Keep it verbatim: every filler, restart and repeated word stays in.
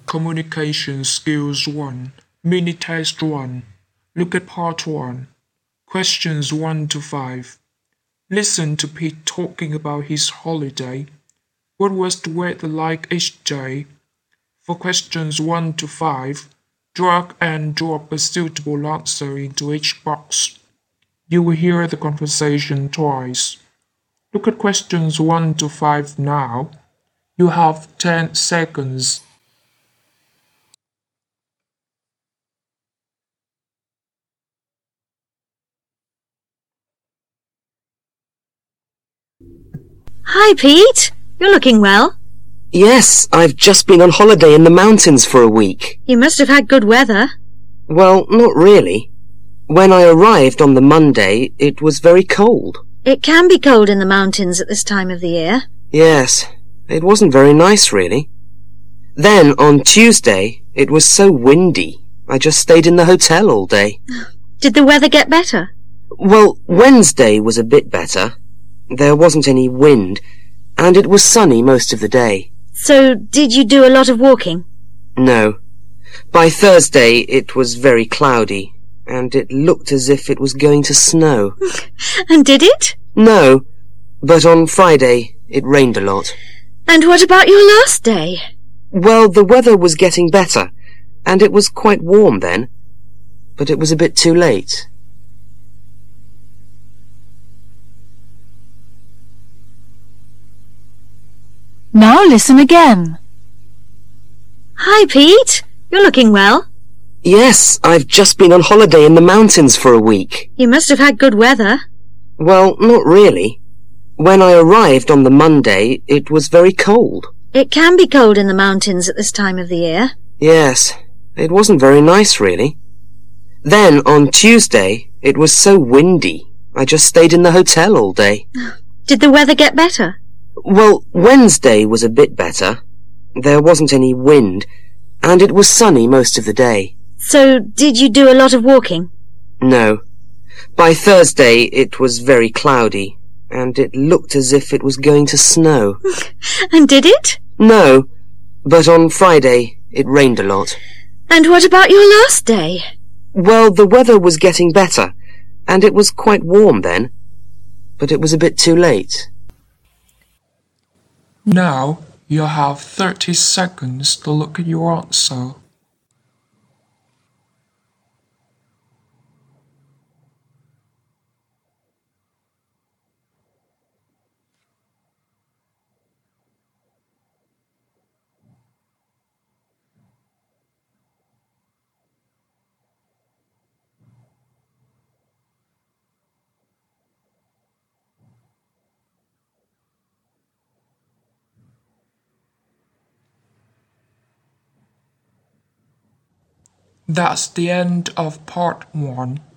Communication Skills one, Mini Test one. Look at Part one. Questions one to five. Listen to Pete talking about his holiday. What was the weather like each day? For questions one to five, drag and drop a suitable answer into each box. You will hear the conversation twice. Look at questions one to five now. You have ten seconds. Hi, Pete. You're looking well. Yes, I've just been on holiday in the mountains for a week. You must have had good weather. Well, not really. When I arrived on the Monday, it was very cold. It can be cold in the mountains at this time of the year. Yes, it wasn't very nice, really. Then, on Tuesday, it was so windy. I just stayed in the hotel all day. Did the weather get better? Well, Wednesday was a bit better. There wasn't any wind, and it was sunny most of the day. So, did you do a lot of walking? No. By Thursday, it was very cloudy, and it looked as if it was going to snow. And did it? No, but on Friday, it rained a lot. And what about your last day? Well, the weather was getting better, and it was quite warm then, but it was a bit too late. Now listen again. Hi, Pete. You're looking well. Yes, I've just been on holiday in the mountains for a week. You must have had good weather. Well, not really. When I arrived on the Monday, it was very cold. It can be cold in the mountains at this time of the year. Yes, it wasn't very nice, really. Then, on Tuesday, it was so windy. I just stayed in the hotel all day. Did the weather get better? Well, Wednesday was a bit better. There wasn't any wind, and it was sunny most of the day. So, did you do a lot of walking? No. By Thursday, it was very cloudy, and it looked as if it was going to snow. And did it? No, but on Friday, it rained a lot. And what about your last day? Well, the weather was getting better, and it was quite warm then, but it was a bit too late. Now you have thirty seconds to look at your answer. That's the end of part one.